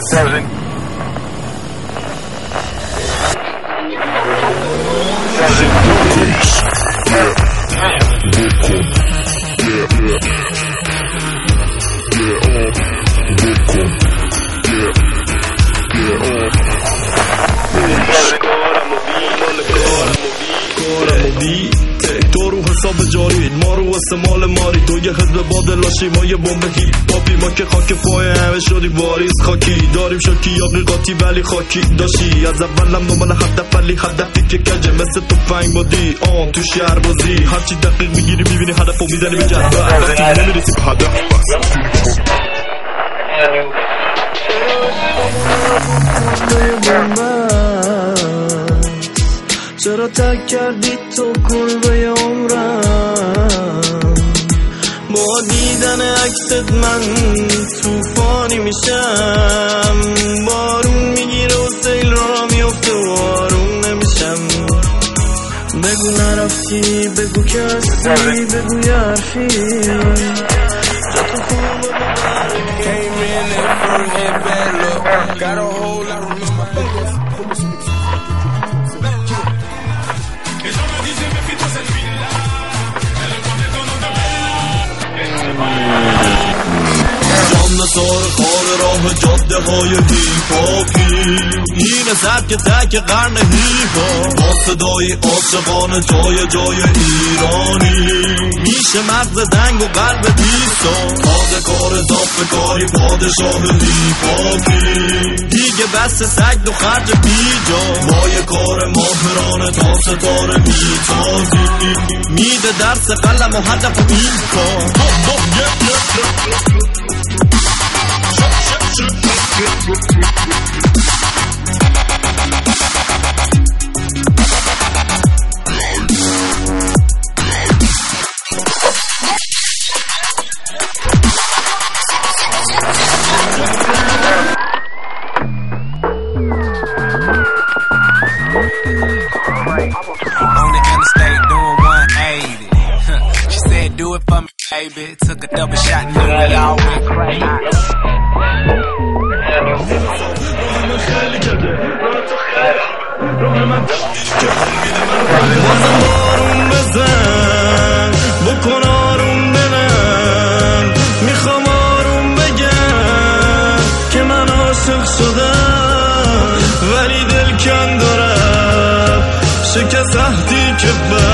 تو رو حساب جاری ما رو استعمال ماری تو یه حزب بادلاشی ما یه بمب هیپ پاپی ما که خاک پای همه شدی واریز خاکی داریم شاکی آقیقاتی ولی خاکی داشتی از اولم دنبال هدف ولی هدفی که کجه مثل تو فنگ بادی تو شهر بازی هرچی دقیق میگیری میبینی هدف و میزنی به جد و نمیرسی به هدف چرا تک کردی تو کلبه عمرم با دیدن عکست من توفانی میشم بارون میگیره و سیل را میفته و آروم نمیشم بگو نرفتی بگو که هستی بگو یه حرفی جا تو خوبه Came in that first had bad luck got a whole lot of سار خار راه جاده های هیپاپی این سبک تک قرن هیپا با صدای عاشقانه جای ایرانی میشه مغز دنگ و قلب تیسا تازه کار اضافه کاری پادشاه هیپاپی دیگه بس سگ و خرج بیجا با یه کار ماهرانه تا ستاره میتازی میده درس قلم و هدف و این کار On the interstate doing 180. She said do it for me baby. Took a double shot and we all went crazy. آروم بزن بکن آروم دلم میخوام آروم بگم که من عاشق شدم ولی دل کن دارم شکست عهدی که